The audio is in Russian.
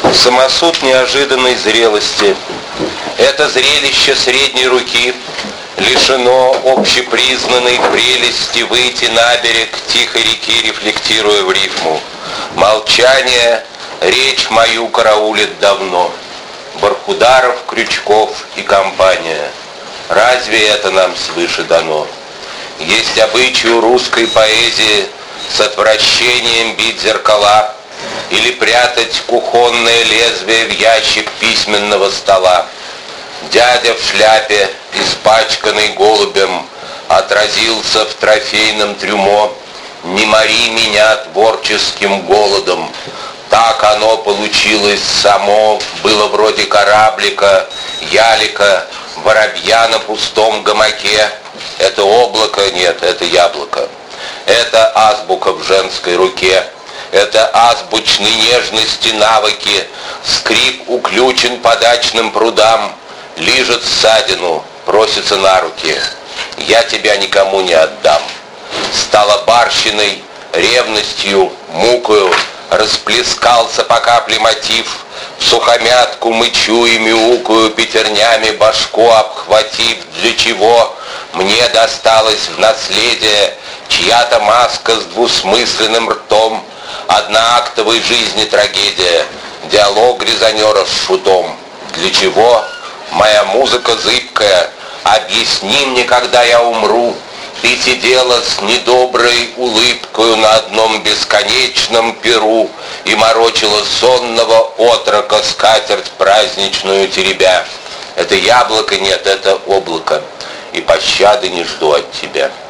Самосуд неожиданной зрелости. Это зрелище средней руки лишено общепризнанной прелести выйти на берег тихой реки, рефлектируя в рифму. Молчание, речь мою караулит давно. Бархударов, Крючков и компания. Разве это нам свыше дано? Есть обычай у русской поэзии с отвращением бить зеркала или прятать кухонное лезвие в ящик письменного стола. Дядя в шляпе, испачканный голубем, отразился в трофейном трюмо. Не мори меня творческим голодом. Так оно получилось само, было вроде кораблика, ялика, воробья на пустом гамаке. Это облако, нет, это яблоко. Это азбука в женской руке. Это азбучной нежности навыки. Скрип уключен по дачным прудам. Лижет ссадину, просится на руки. Я тебя никому не отдам. Стала барщиной, ревностью, мукою. Расплескался по капле мотив. В сухомятку мычу и мяукаю, пятернями башку обхватив. Для чего мне досталось в наследие чья-то маска с двусмысленным ртом. Одноактовой жизни трагедия, диалог резонера с шутом. Для чего моя музыка зыбкая? Объясни мне, когда я умру. Ты сидела с недоброй улыбкою на одном бесконечном перу и морочила сонного отрока скатерть праздничную теребя. Это яблоко, нет, это облако, и пощады не жду от тебя.